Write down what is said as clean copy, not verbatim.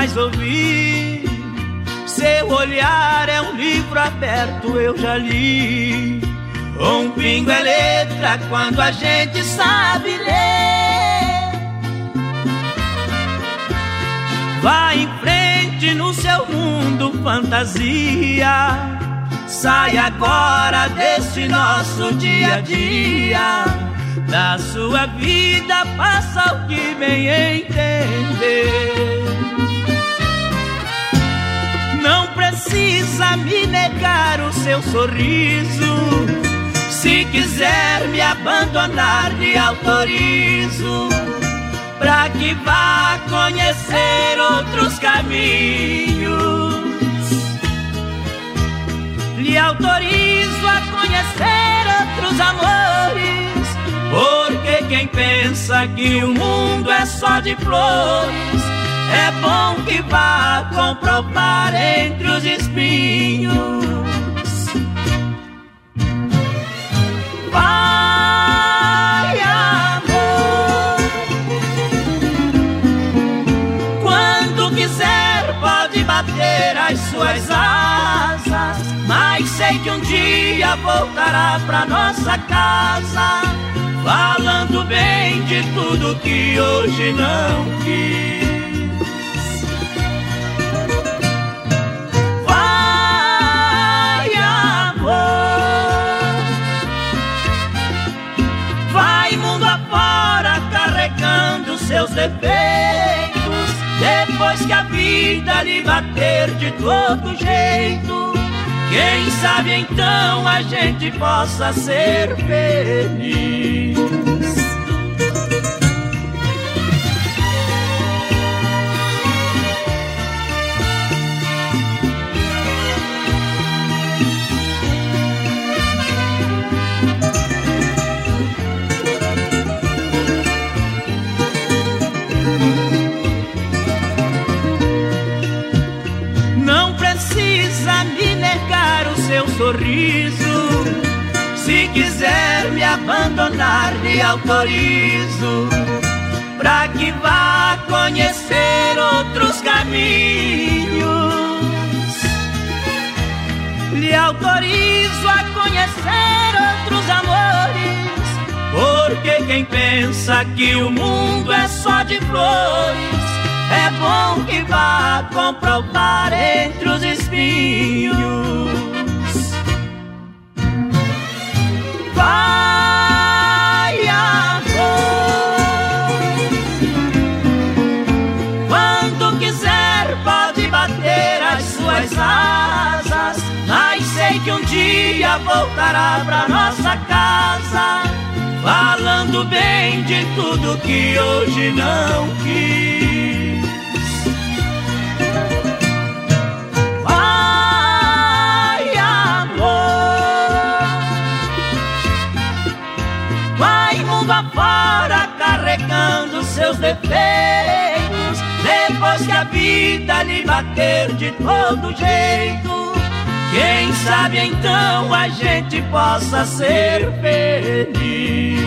mais ouvir. Seu olhar é um livro aberto, eu já li. Um pingo é letra quando a gente sabe ler. Vá em frente no seu mundo fantasia. Sai agora desse nosso dia a dia. Da sua vida faça o que bem entender. Não precisa me negar o seu sorriso. Se quiser me abandonar, lhe autorizo, pra que vá conhecer outros caminhos. Lhe autorizo a conhecer outros amores, porque quem pensa que o mundo é só de flores, é bom que vá comprovar entre os espinhos. Vai, amor, quando quiser pode bater as suas asas, mas sei que um dia voltará pra nossa casa, falando bem de tudo que hoje não quis. Vai, amor, vai mundo afora carregando seus defeitos. Depois que a vida lhe bater de todo jeito, quem sabe então a gente possa ser feliz. Não precisa me negar o seu sorriso. Se quiser me abandonar, lhe autorizo, pra que vá conhecer outros caminhos. Lhe autorizo a conhecer outros amores, porque quem pensa que o mundo é só de flores, é bom que vá comprovar entre os espinhos. Vai, amor, quando quiser pode bater as suas asas, mas sei que um dia voltará pra nossa casa, falando bem de tudo que hoje não quis. Fora carregando seus defeitos. Depois que a vida lhe bater de todo jeito, quem sabe então a gente possa ser feliz.